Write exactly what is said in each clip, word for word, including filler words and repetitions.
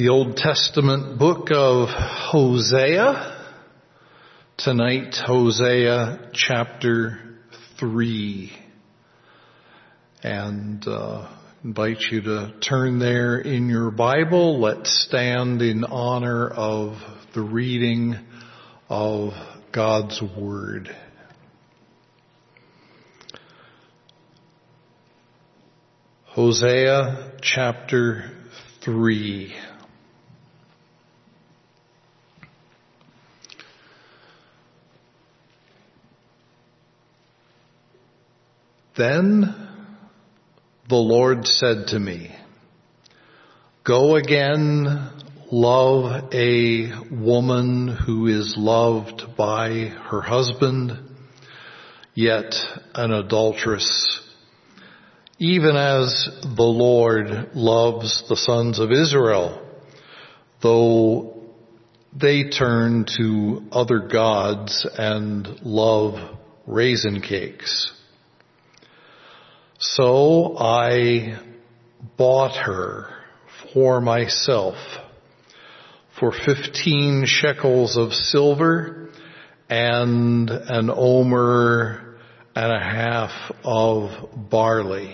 the Old Testament book of Hosea. Tonight, Hosea chapter three. And uh, invite you to turn there in your Bible. Let's stand in honor of the reading of God's Word. Hosea chapter three. Then the Lord said to me, "Go again, love a woman who is loved by her husband, yet an adulteress, even as the Lord loves the sons of Israel, though they turn to other gods and love raisin cakes. So I bought her for myself for fifteen shekels of silver and an omer and a half of barley.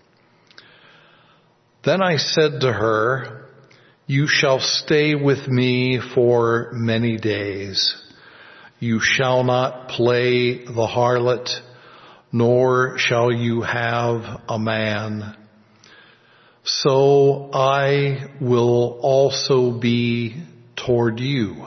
Then I said to her, 'You shall stay with me for many days. You shall not play the harlot, nor shall you have a man. So I will also be toward you.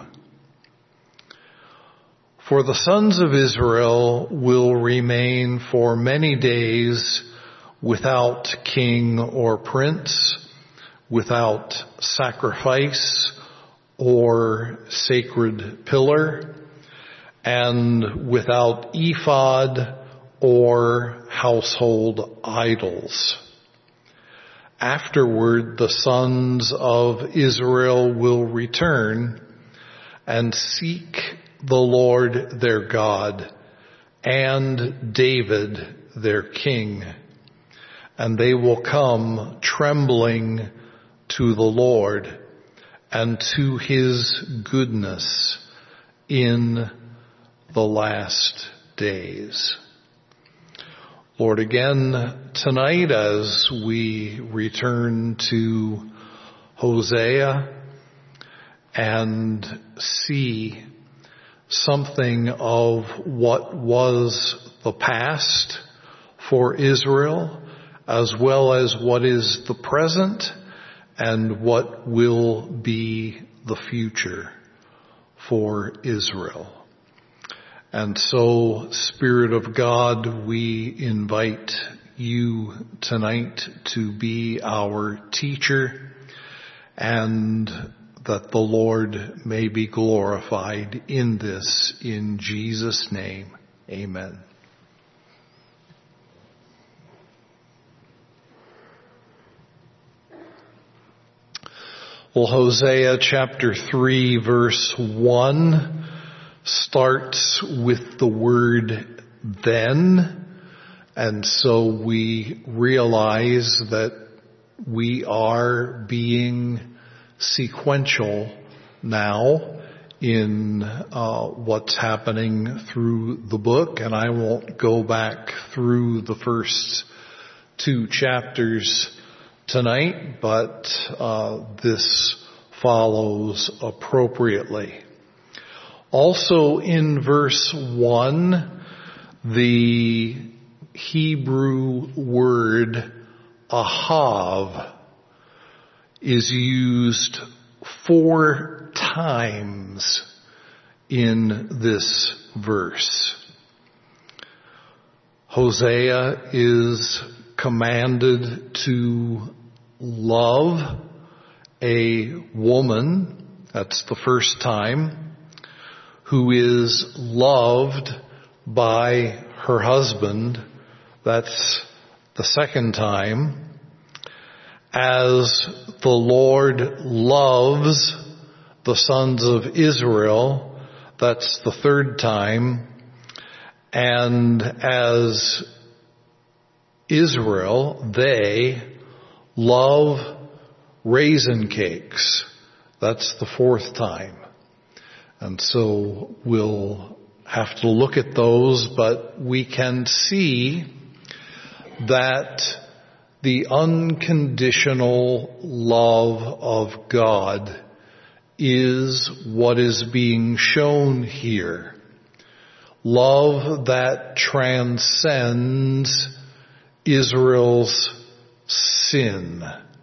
For the sons of Israel will remain for many days without king or prince, without sacrifice or sacred pillar, and without ephod or household idols. Afterward, the sons of Israel will return and seek the Lord their God and David their king, and they will come trembling to the Lord and to his goodness in the last days.'" Lord, again tonight as we return to Hosea and see something of what was the past for Israel, as well as what is the present and what will be the future for Israel. And so, Spirit of God, we invite you tonight to be our teacher, and that the Lord may be glorified in this, in Jesus' name. Amen. Well, Hosea chapter three, verse one starts with the word "then," and so we realize that we are being sequential now in uh, what's happening through the book, and I won't go back through the first two chapters tonight, but uh, this follows appropriately. Also in verse one, the Hebrew word ahav is used four times in this verse. Hosea is commanded to love a woman, that's the first time, who is loved by her husband, that's the second time. As the Lord loves the sons of Israel, that's the third time. And as Israel, they love raisin cakes. That's the fourth time. And so we'll have to look at those, but we can see that the unconditional love of God is what is being shown here. Love that transcends Israel's sin.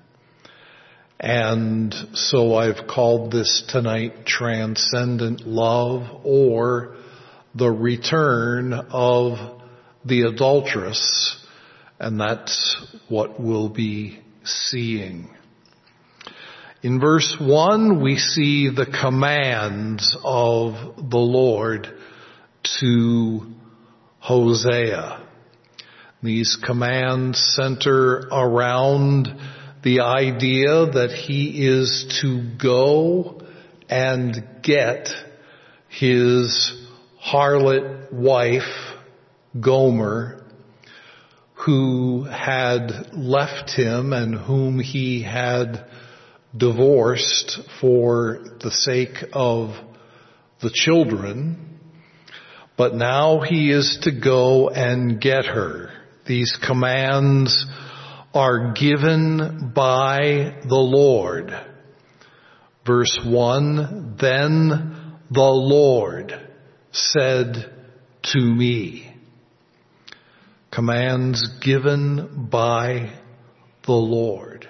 And so I've called this tonight Transcendent Love, or the return of the adulteress. And that's what we'll be seeing. In verse one, we see the commands of the Lord to Hosea. These commands center around the idea that he is to go and get his harlot wife, Gomer, who had left him and whom he had divorced for the sake of the children. But now he is to go and get her. These commands are given by the Lord. Verse one, then the Lord said to me. Commands given by the Lord.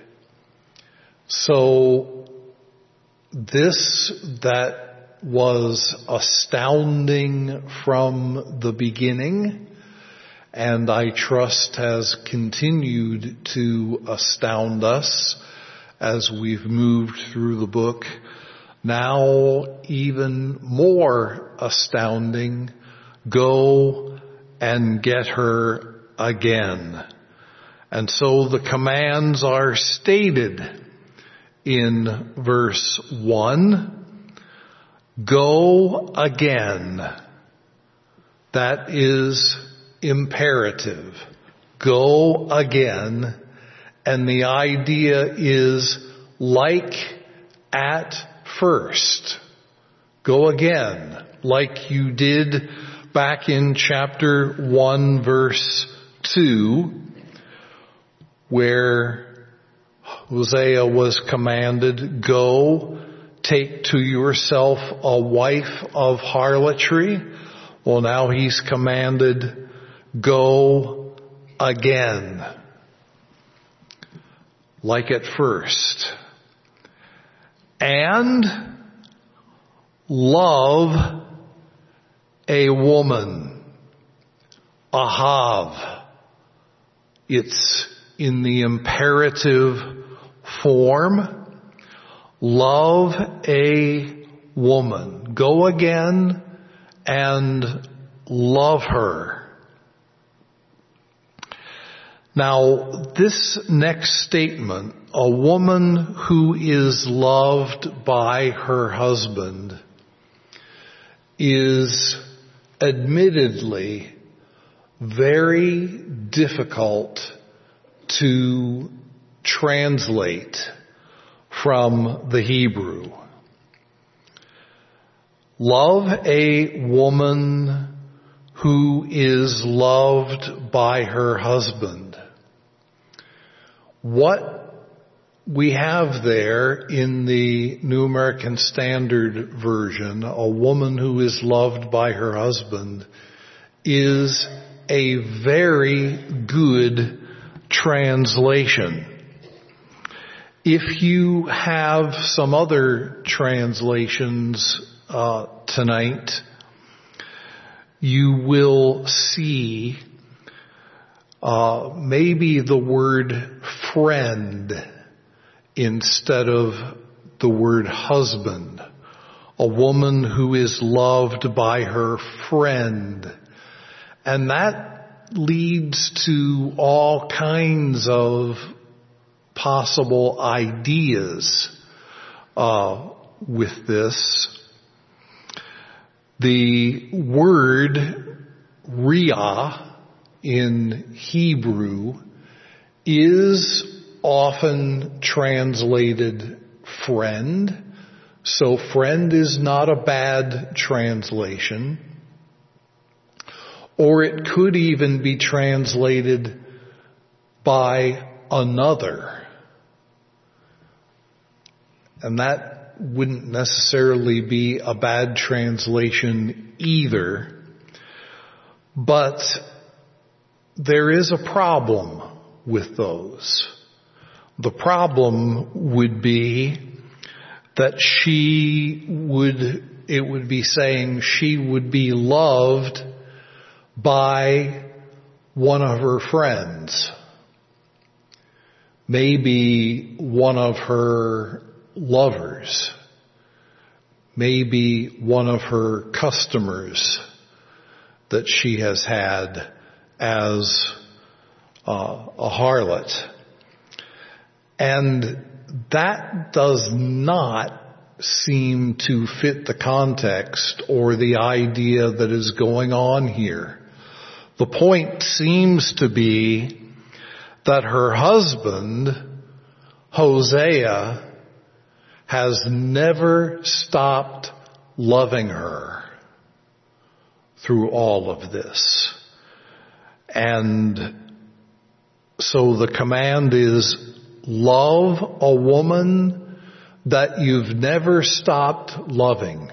So this that was astounding from the beginning, and I trust has continued to astound us as we've moved through the book. Now even more astounding, go and get her again. And so the commands are stated in verse one. Go again. That is imperative. Go again. And the idea is like at first. Go again, like you did back in chapter one, verse two, where Hosea was commanded, go, take to yourself a wife of harlotry. Well, now he's commanded, go again, like at first. And love a woman, ahav. It's in the imperative form. Love a woman. Go again and love her. Now, this next statement, a woman who is loved by her husband, is admittedly very difficult to translate from the Hebrew. Love a woman who is loved by her husband. What we have there in the New American Standard Version, a woman who is loved by her husband, is a very good translation. If you have some other translations uh, tonight, you will see uh, maybe the word friend instead of the word husband. A woman who is loved by her friend. And that leads to all kinds of possible ideas uh, with this. The word riyah in Hebrew is often translated friend. So friend is not a bad translation. Or it could even be translated by another. And that wouldn't necessarily be a bad translation either. But there is a problem with those. The problem would be that she would, it would be saying she would be loved by one of her friends. Maybe one of her lovers. Maybe one of her customers that she has had as uh, a harlot. And that does not seem to fit the context or the idea that is going on here. The point seems to be that her husband, Hosea, has never stopped loving her through all of this. And so the command is, love a woman that you've never stopped loving.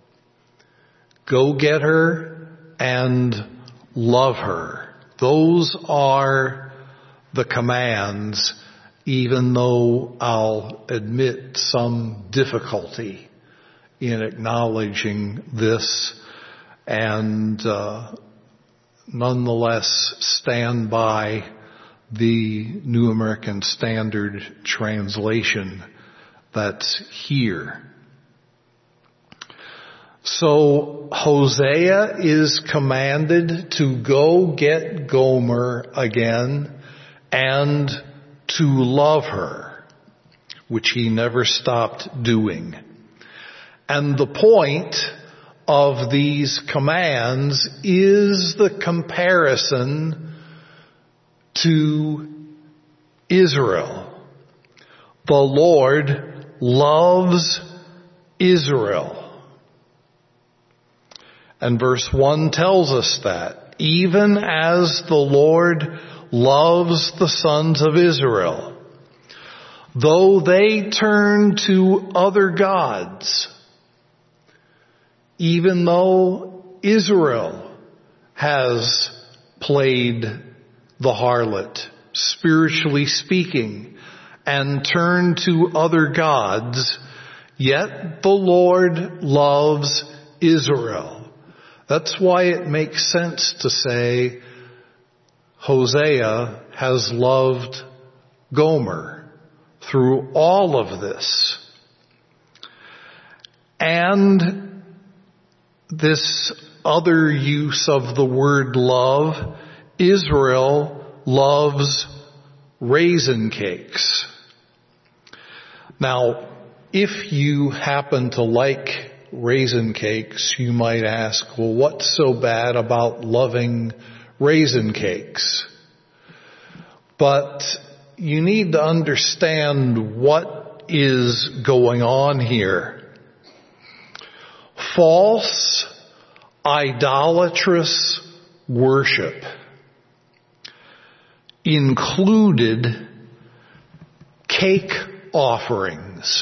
Go get her and love her. Those are the commands, even though I'll admit some difficulty in acknowledging this, and uh, nonetheless stand by the New American Standard translation that's here. So Hosea is commanded to go get Gomer again and to love her, which he never stopped doing. And the point of these commands is the comparison to Israel. The Lord loves Israel. And verse one tells us that, even as the Lord loves the sons of Israel, though they turn to other gods, even though Israel has played the harlot, spiritually speaking, and turned to other gods, yet the Lord loves Israel. That's why it makes sense to say Hosea has loved Gomer through all of this. And this other use of the word love, Israel loves raisin cakes. Now, if you happen to like raisin cakes, you might ask, well, what's so bad about loving raisin cakes? But you need to understand what is going on here. False, idolatrous worship included cake offerings.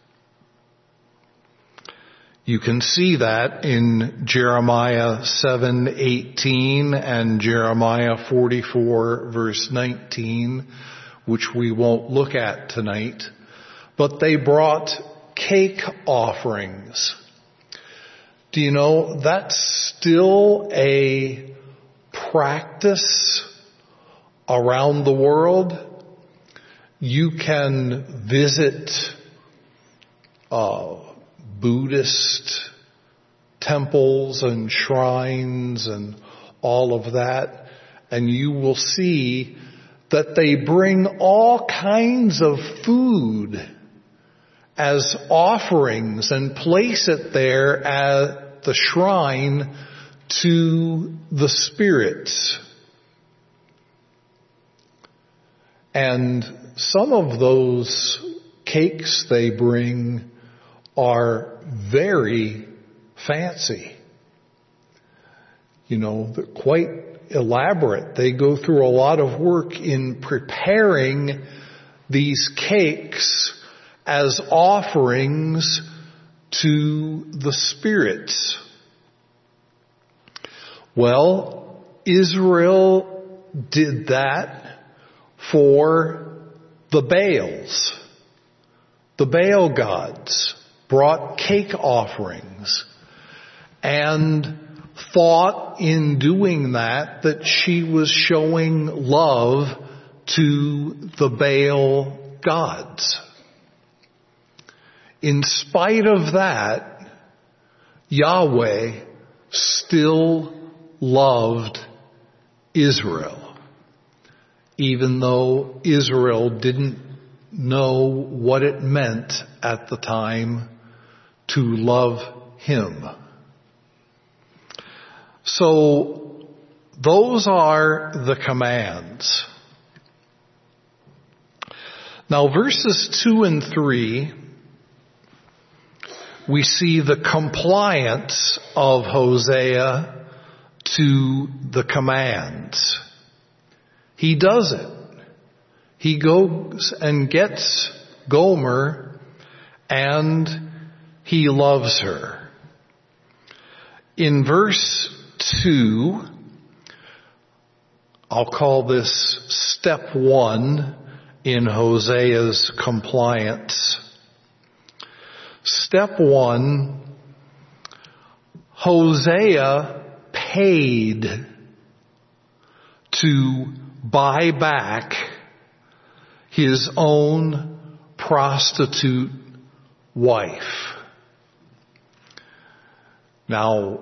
You can see that in Jeremiah seven eighteen and Jeremiah forty-four verse nineteen, which we won't look at tonight. But they brought cake offerings. Do you know that's still a practice around the world? You can visit uh Buddhist temples and shrines and all of that, and you will see that they bring all kinds of food as offerings and place it there at the shrine to the spirits. And some of those cakes they bring are very fancy. You know, they're quite elaborate. They go through a lot of work in preparing these cakes as offerings to the spirits. Well, Israel did that for the Baals. The Baal gods brought cake offerings and thought in doing that that she was showing love to the Baal gods. In spite of that, Yahweh still loved Israel, even though Israel didn't know what it meant at the time to love Him. So those are the commands. Now verses two and three, we see the compliance of Hosea to the commands. He does it. He goes and gets Gomer and he loves her. In verse two, I'll call this step one in Hosea's compliance. Step one, Hosea paid to buy back his own prostitute wife. Now,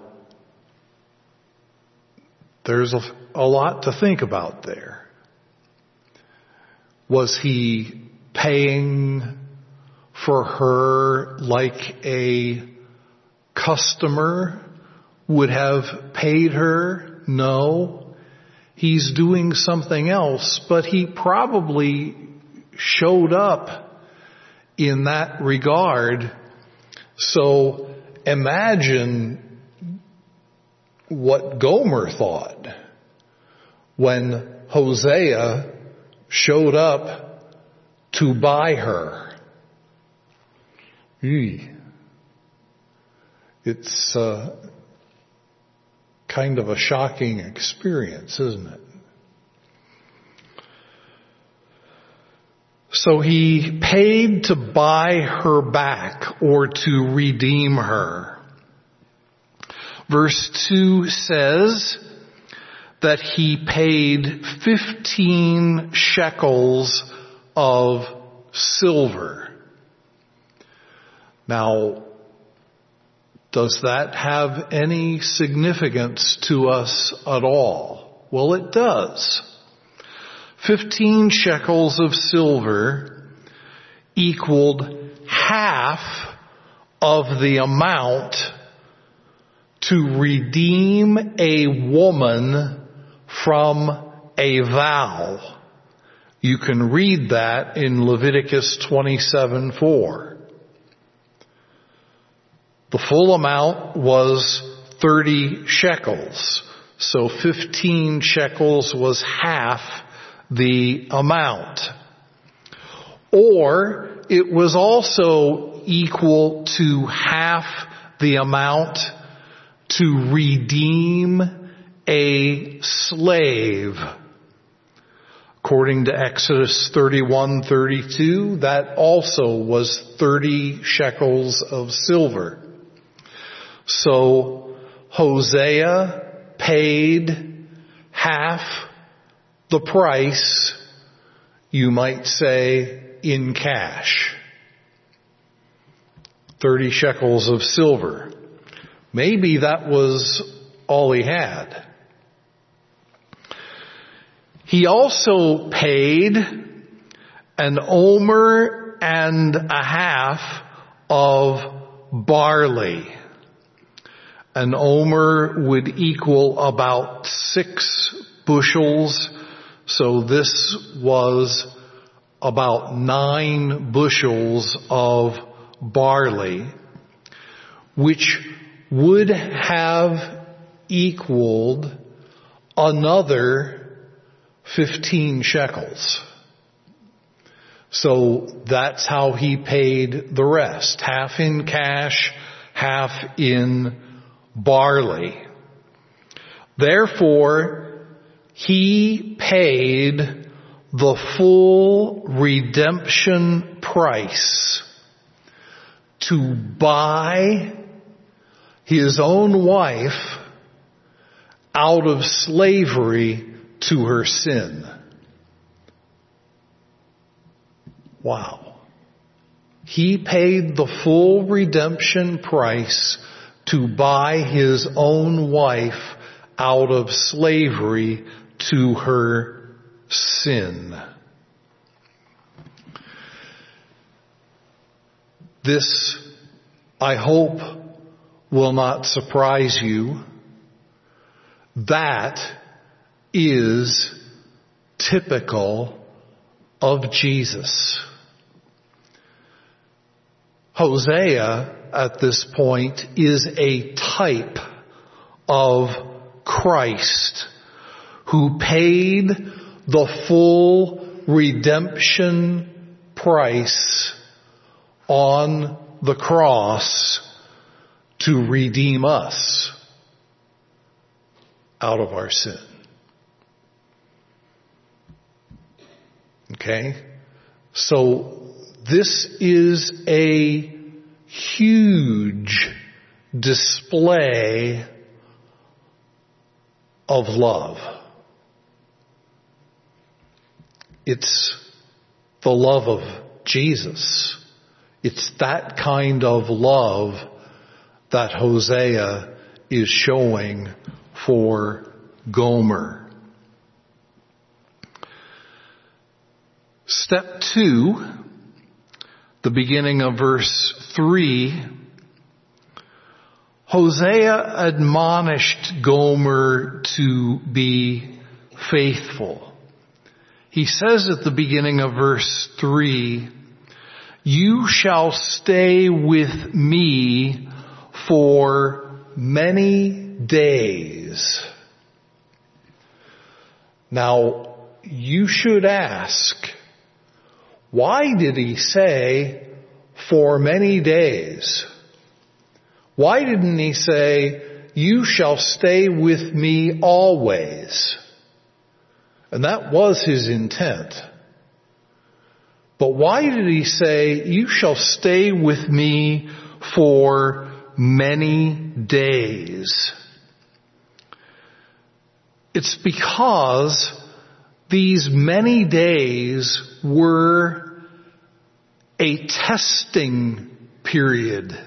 there's a, a lot to think about there. Was he paying for her like a customer would have paid her? No. He's doing something else, but he probably showed up in that regard. So imagine what Gomer thought when Hosea showed up to buy her. It's uh, kind of a shocking experience, isn't it? So he paid to buy her back or to redeem her. Verse two says that he paid fifteen shekels of silver. Now, does that have any significance to us at all? Well, it does. Fifteen shekels of silver equaled half of the amount to redeem a woman from a vow. You can read that in Leviticus twenty-seven four. The full amount was thirty shekels. So fifteen shekels was half the amount. Or it was also equal to half the amount to redeem a slave. According to Exodus thirty-one thirty-two, that also was thirty shekels of silver. So Hosea paid half the price, you might say, in cash. thirty shekels of silver. Maybe that was all he had. He also paid an omer and a half of barley. An omer would equal about six bushels, so this was about nine bushels of barley. which would have equaled another fifteen shekels. So that's how he paid the rest, half in cash, half in barley. Therefore, he paid the full redemption price to buy his own wife out of slavery to her sin. Wow. He paid the full redemption price to buy his own wife out of slavery to her sin. This, I hope, will not surprise you. That is typical of Jesus. Hosea, at this point, is a type of Christ who paid the full redemption price on the cross to redeem us out of our sin. Okay? So this is a huge display of love. It's the love of Jesus. It's that kind of love that Hosea is showing for Gomer. Step two, the beginning of verse three, Hosea admonished Gomer to be faithful. He says at the beginning of verse three, "You shall stay with me for many days." Now, you should ask, why did he say for many days? Why didn't he say, "You shall stay with me always"? And that was his intent. But why did he say, "You shall stay with me for many days"? It's because these many days were a testing period.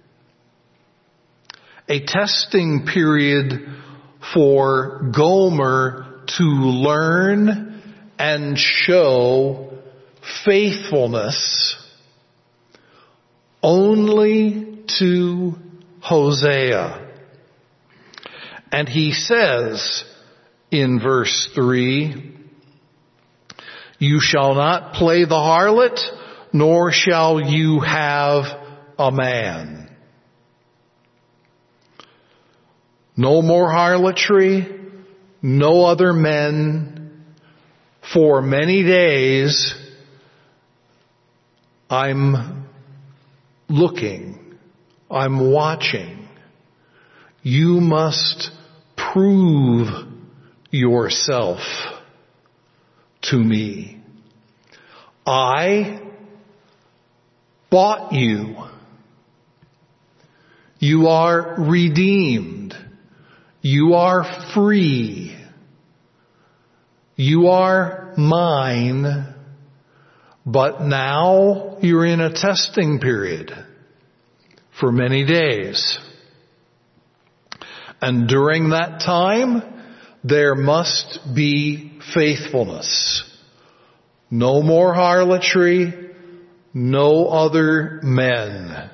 A testing period for Gomer to learn and show faithfulness only to Hosea. And he says in verse three, "You shall not play the harlot, nor shall you have a man." No more harlotry, no other men. For many days, I'm looking, I'm watching. You must prove yourself to me. I bought you. You are redeemed. You are free. You are mine. But now you're in a testing period for many days. And during that time, there must be faithfulness. No more harlotry, no other men.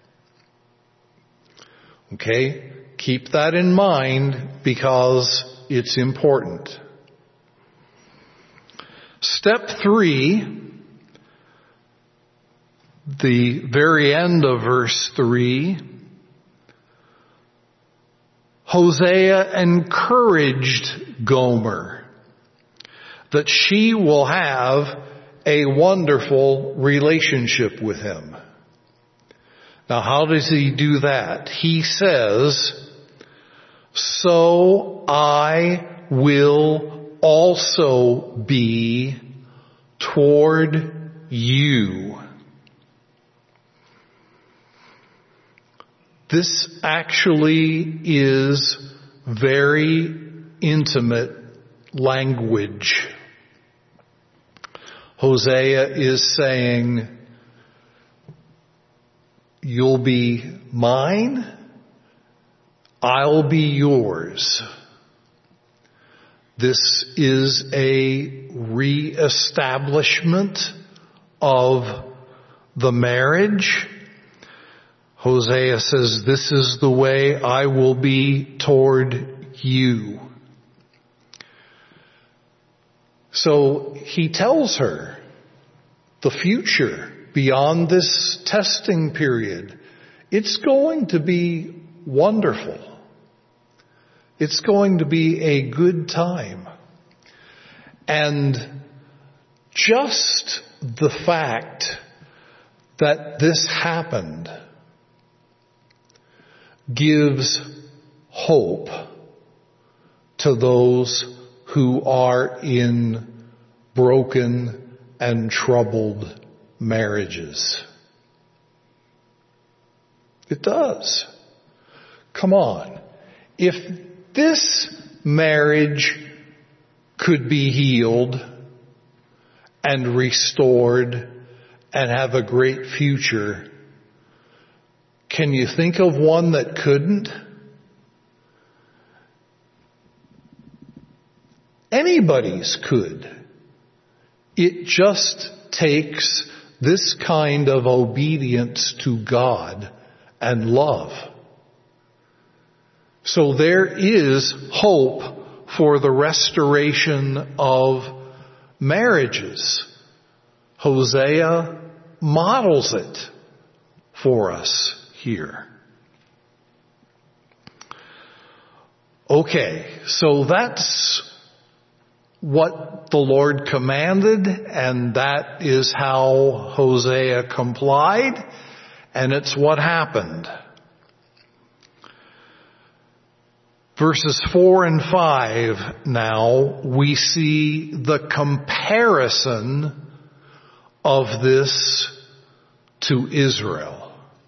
Okay? Keep that in mind because it's important. Step three, the very end of verse three, Hosea encouraged Gomer that she will have a wonderful relationship with him. Now, how does he do that? He says, "So I will also be toward you." This actually is very intimate language. Hosea is saying, you'll be mine, I'll be yours. This is a reestablishment of the marriage. Hosea says, this is the way I will be toward you. So he tells her the future beyond this testing period. It's going to be wonderful. It's going to be a good time. And just the fact that this happened gives hope to those who are in broken and troubled marriages. It does. Come on. If this marriage could be healed and restored and have a great future, can you think of one that couldn't? Anybody's could. It just takes this kind of obedience to God and love. So there is hope for the restoration of marriages. Hosea models it for us here. Okay, so that's what the Lord commanded, and that is how Hosea complied, and it's what happened. Verses four and five now, we see the comparison of this to Israel.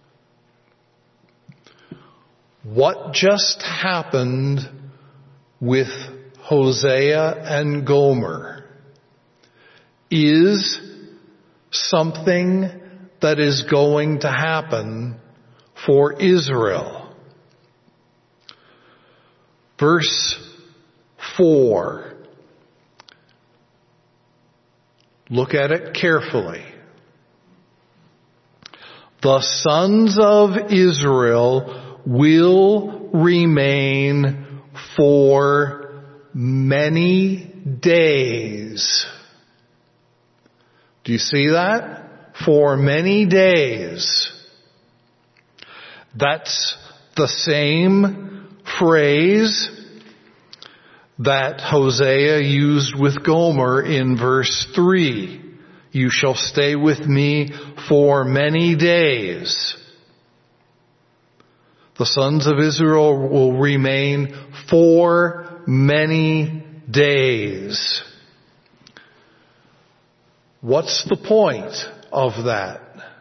What just happened with Hosea and Gomer is something that is going to happen for Israel. Verse four. Look at it carefully. The sons of Israel will remain for many days. Do you see that? For many days. That's the same phrase that Hosea used with Gomer in verse three. You shall stay with me for many days. The sons of Israel will remain for many days. What's the point of that?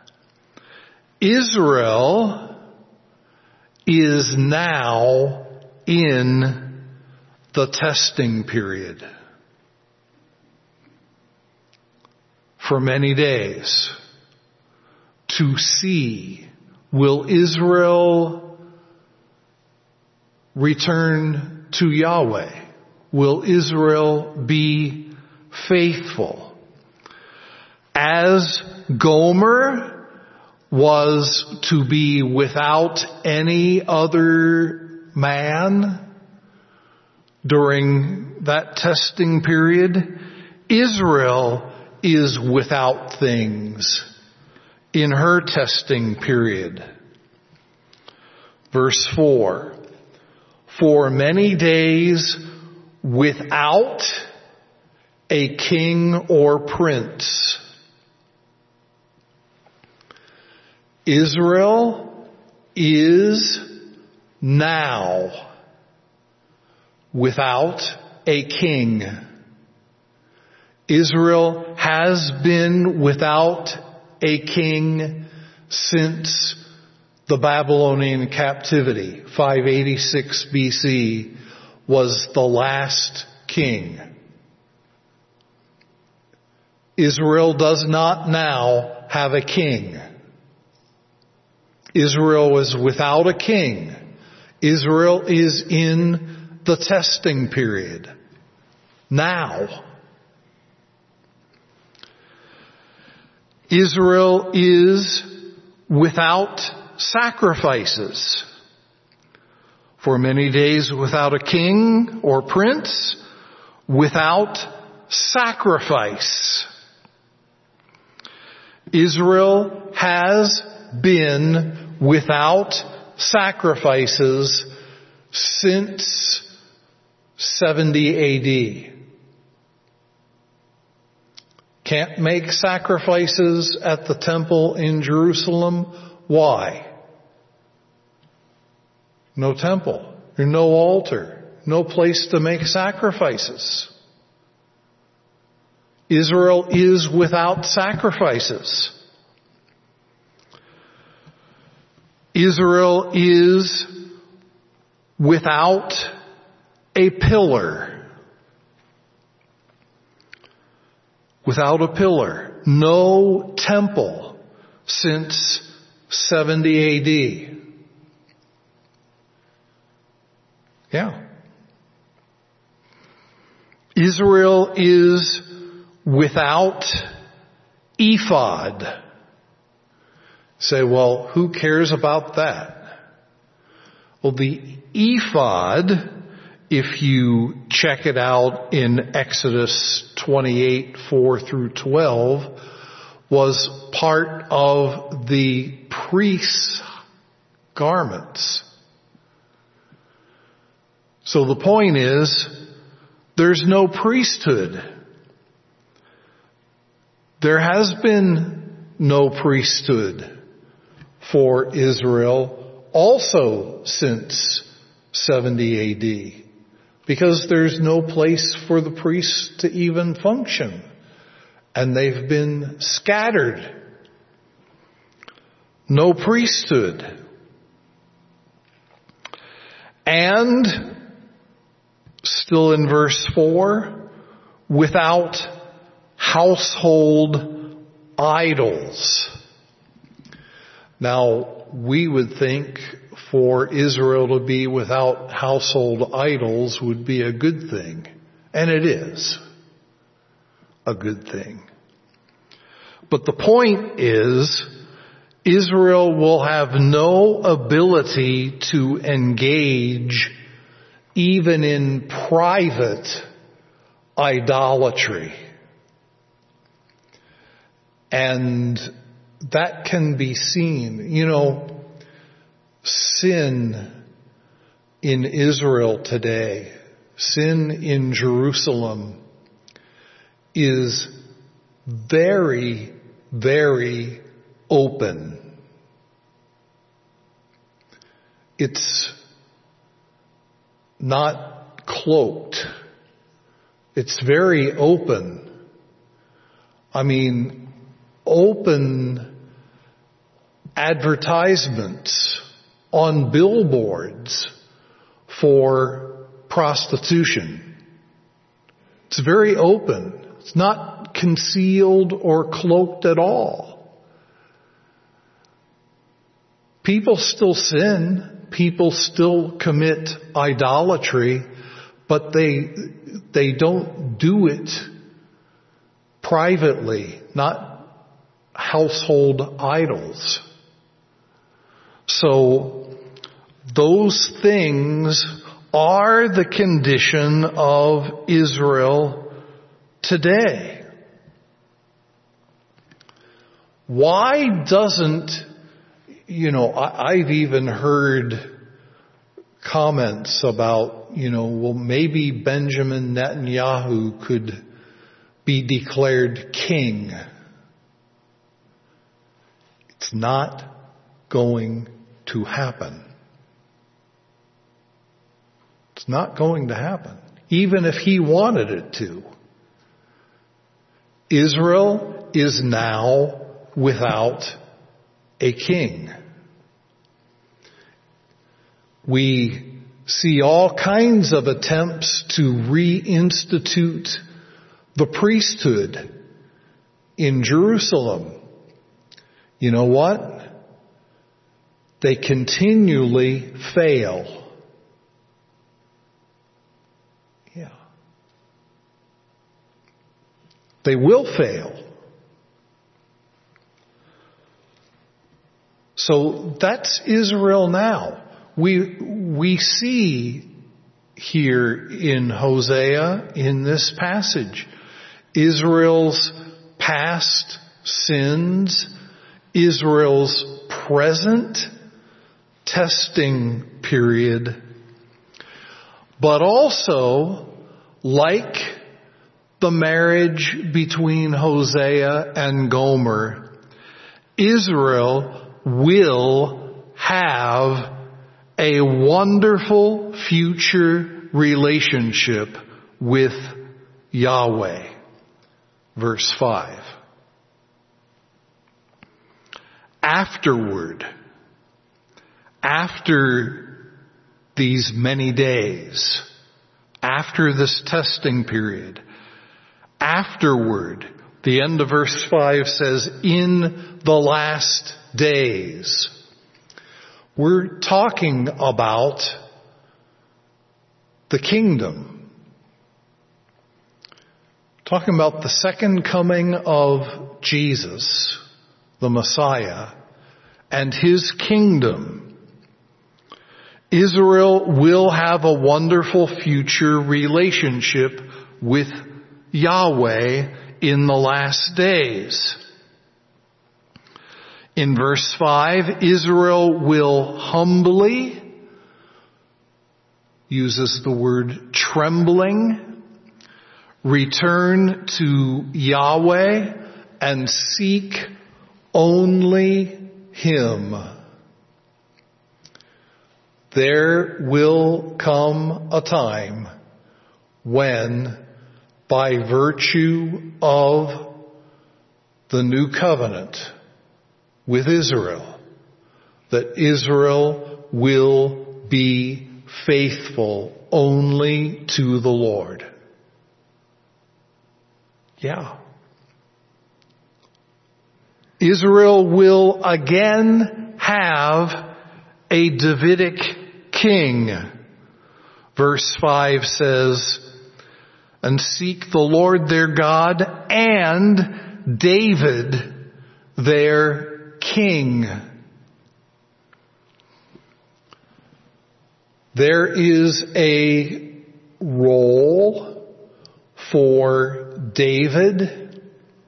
Israel is now in the testing period for many days to see, will Israel return to Yahweh? Will Israel be faithful? As Gomer was to be without any other man during that testing period, Israel is without things in her testing period. Verse four. for many days without a king or prince. Israel is now without a king. Israel has been without a king since the Babylonian captivity. five eighty-six B C was the last king. Israel does not now have a king. Israel is without a king. Israel is in the testing period now. Israel is without sacrifices. For many days without a king or prince, without sacrifice. Israel has been without sacrifices since seventy A D. Can't make sacrifices at the temple in Jerusalem. Why? No temple. There's no altar. No place to make sacrifices. Israel is without sacrifices. Israel is without a pillar. Without a pillar. No temple since seventy A D. Yeah. Israel is without ephod. Say, well, who cares about that? Well, the ephod, if you check it out in Exodus twenty-eight, four through twelve, was part of the priest's garments. So the point is, there's no priesthood. There has been no priesthood for Israel also since seventy A D, because there's no place for the priests to even function, and they've been scattered. No priesthood. And still in verse four, without household idols. Now, we would think for Israel to be without household idols would be a good thing. And it is a good thing. But the point is, Israel will have no ability to engage even in private idolatry. And that can be seen. You know, sin in Israel today, sin in Jerusalem is very, very open. It's not cloaked. It's very open. I mean, open advertisements on billboards for prostitution. It's very open. It's not concealed or cloaked at all. People still sin. People still commit idolatry, but they they don't do it privately, not household idols. So those things are the condition of Israel today. Why doesn't, you know, I, I've even heard comments about, you know, well, maybe Benjamin Netanyahu could be declared king. It's not going to happen. It's not going to happen, even if he wanted it to. Israel is now without a king. We see all kinds of attempts to reinstitute the priesthood in Jerusalem. You know what? They continually fail. Yeah. They will fail. So that's Israel now. We, we see here in Hosea, in this passage, Israel's past sins, Israel's present testing period, but also, like the marriage between Hosea and Gomer, Israel will have a wonderful future relationship with Yahweh. Verse five. Afterward, after these many days, after this testing period, afterward, the end of verse five says, in the last days. We're talking about the kingdom. Talking about the second coming of Jesus, the Messiah, and his kingdom. Israel will have a wonderful future relationship with Yahweh in the last days. In verse five, Israel will humbly, uses the word trembling, return to Yahweh and seek only Him. There will come a time when, by virtue of the new covenant with Israel, that Israel will be faithful only to the Lord. Yeah. Israel will again have a Davidic king. Verse five says, and seek the Lord their God and David their king. There is a role for David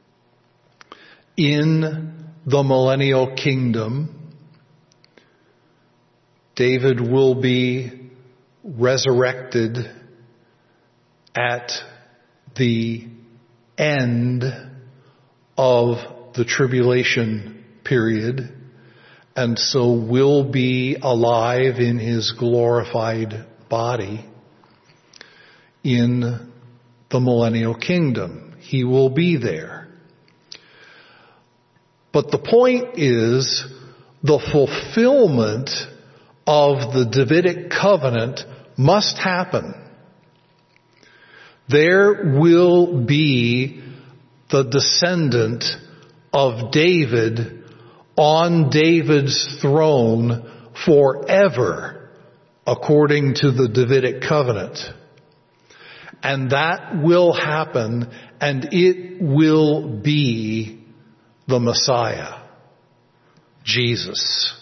in the millennial kingdom. David will be resurrected at the end of the tribulation period, and so will be alive in his glorified body in the millennial kingdom. He will be there. But the point is, the fulfillment of the Davidic covenant must happen. There will be the descendant of David on David's throne forever, according to the Davidic covenant. And that will happen, and it will be the Messiah, Jesus.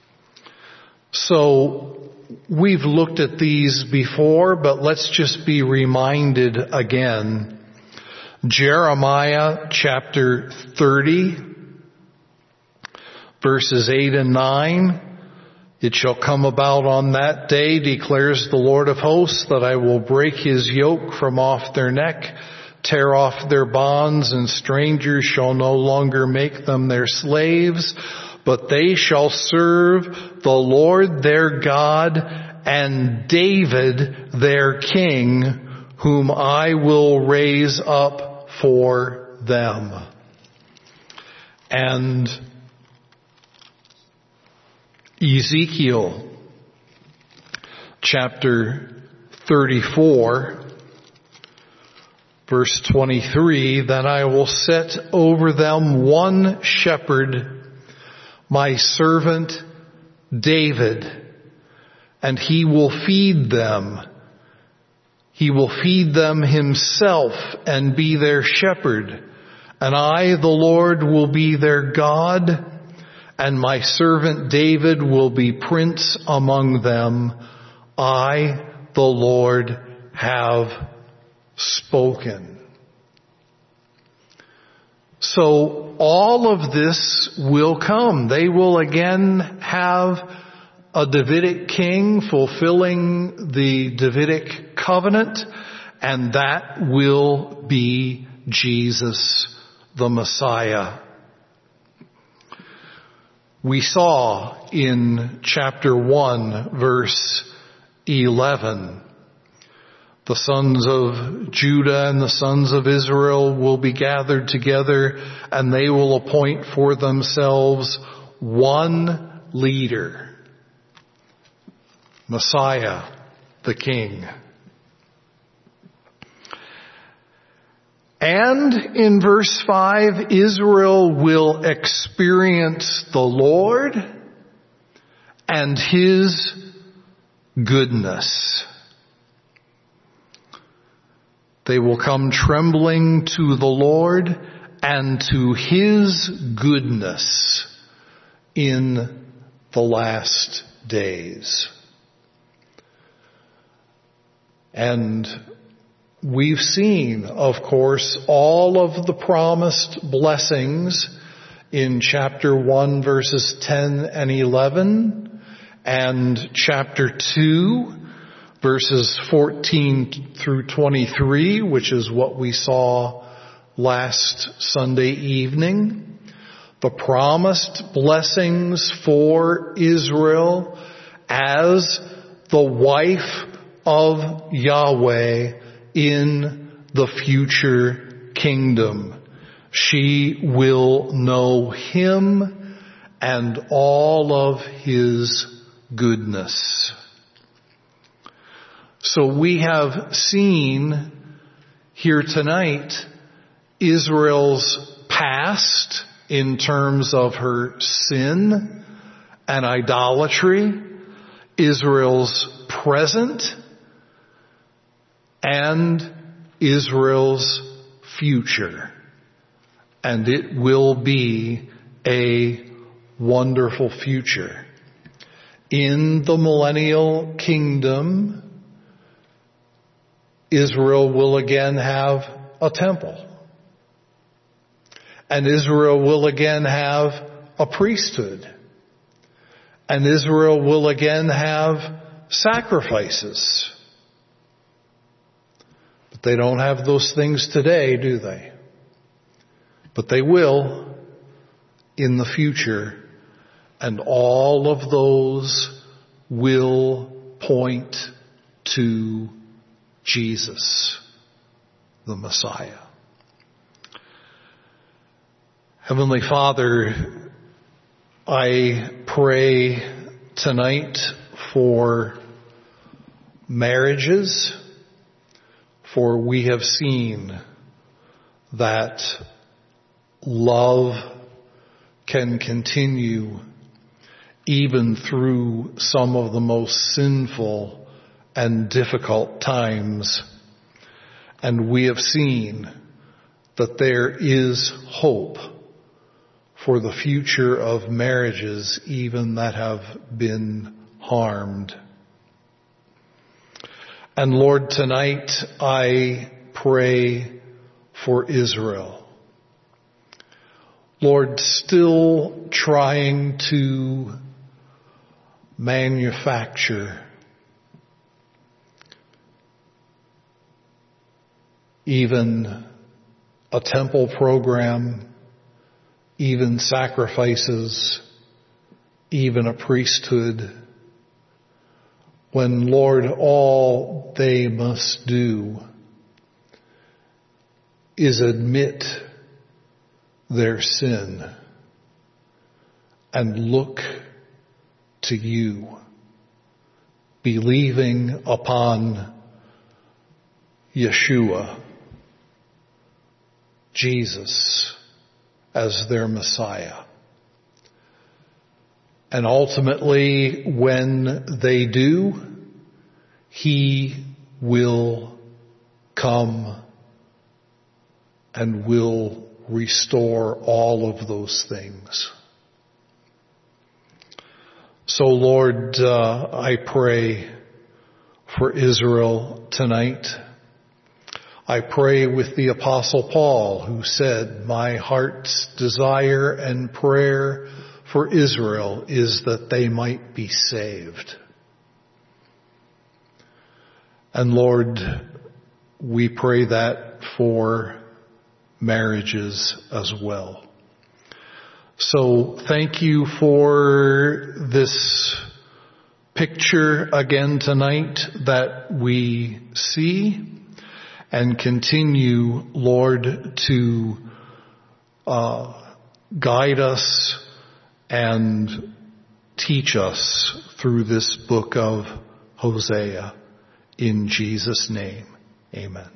So, we've looked at these before, but let's just be reminded again. Jeremiah chapter thirty, verses eight and nine, It shall come about on that day, declares the Lord of hosts, that I will break his yoke from off their neck, tear off their bonds, and strangers shall no longer make them their slaves, but they shall serve the Lord their God and David their king, whom I will raise up for them. And Ezekiel chapter thirty-four, verse twenty-three, then I will set over them one shepherd, my servant David, and he will feed them. He will feed them himself and be their shepherd. And I, the Lord, will be their God, and my servant David will be prince among them. I, the Lord, have spoken. So all of this will come. They will again have a Davidic king fulfilling the Davidic covenant, and that will be Jesus the Messiah. We saw in chapter one, verse eleven, the sons of Judah and the sons of Israel will be gathered together, and they will appoint for themselves one leader, Messiah, the King. And in verse five, Israel will experience the Lord and his goodness. They will come trembling to the Lord and to his goodness in the last days. And we've seen, of course, all of the promised blessings in chapter one, verses ten and eleven, and chapter two, verses fourteen through twenty-three, which is what we saw last Sunday evening. The promised blessings for Israel as the wife of Yahweh in the future kingdom. She will know him and all of his goodness. So we have seen here tonight Israel's past in terms of her sin and idolatry, Israel's present, and Israel's future. And it will be a wonderful future. In the millennial kingdom, Israel will again have a temple. And Israel will again have a priesthood. And Israel will again have sacrifices. But they don't have those things today, do they? But they will in the future. And all of those will point to Jesus, the Messiah. Heavenly Father, I pray tonight for marriages, for we have seen that love can continue even through some of the most sinful and difficult times. And we have seen that there is hope for the future of marriages, even that have been harmed. And Lord, tonight I pray for Israel. Lord, still trying to manufacture even a temple program, even sacrifices, even a priesthood, when, Lord, all they must do is admit their sin and look to you, believing upon Yeshua, Jesus, as their Messiah. And ultimately, when they do, He will come and will restore all of those things. So, Lord, uh, I pray for Israel tonight. I pray with the Apostle Paul, who said, "My heart's desire and prayer for Israel is that they might be saved." And Lord, we pray that for marriages as well. So thank you for this picture again tonight that we see, and continue, Lord, to uh, guide us and teach us through this book of Hosea. In Jesus' name, amen.